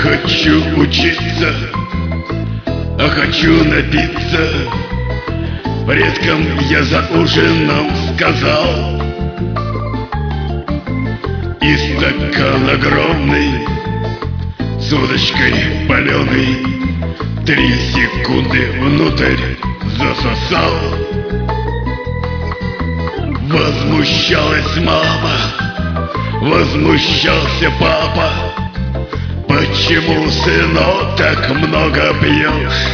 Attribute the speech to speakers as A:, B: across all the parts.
A: хочу учиться, а хочу напиться. Предкам я за ужином сказал. И стакан огромный с удочкой паленой 3 секунды внутрь засосал. Возмущалась мама, возмущался папа. Почему, сынок, так много пьешь?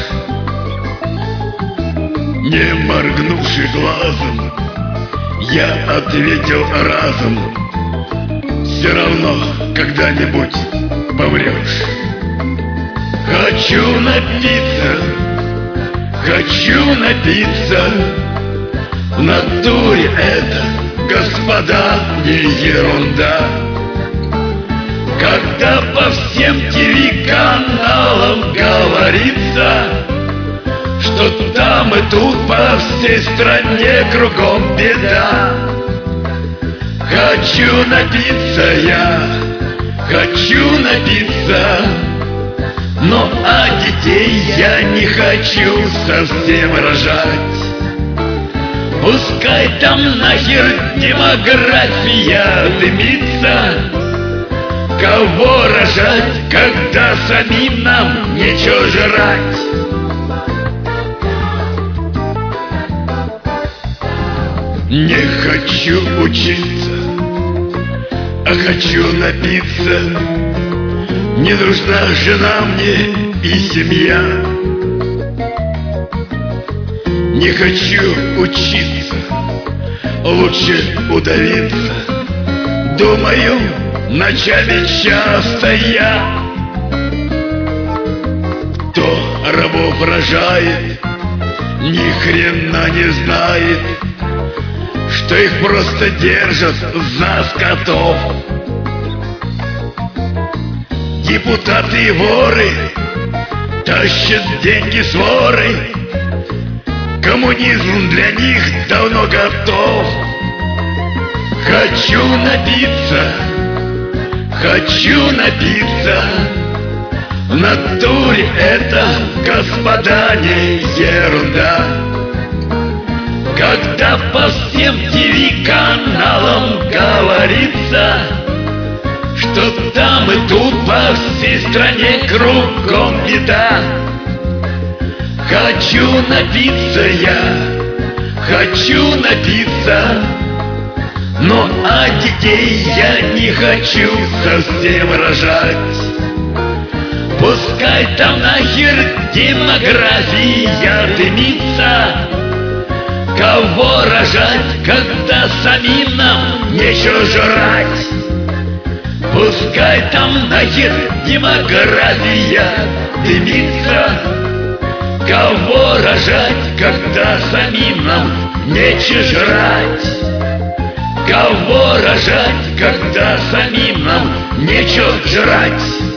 A: Не моргнувши глазом, я ответил разом: все равно когда-нибудь помрешь. Хочу напиться, хочу напиться. В натуре это, господа, не ерунда. Когда по всем ТВ-каналам говорится, что там и тут по всей стране кругом беда. Хочу напиться я, хочу напиться. Но а детей я не хочу совсем рожать. Пускай там нахер демография дымится. Кого рожать, когда самим нам нечего жрать? Не хочу учиться, а хочу напиться. Не нужна жена мне и семья. Не хочу учиться, лучше удавиться. Думаю ночами часто я. Кто рабов рожает, ни хрена не знает, что их просто держат за скотов. Депутаты и воры тащат деньги с ворой. Коммунизм для них давно готов. Хочу напиться, хочу напиться. В натуре это, господа, не ерунда. Когда по всем ТВ-каналам говорится, что там и тут по всей стране кругом беда. Хочу напиться я, хочу напиться. Но а детей я не хочу совсем рожать. Пускай там нахер демография дымится. Кого рожать, когда самим нам нечего жрать? Пускай там нахер демография дымится. Кого рожать, когда самим нам нечего жрать? Кого рожать, когда самим нам нечего жрать?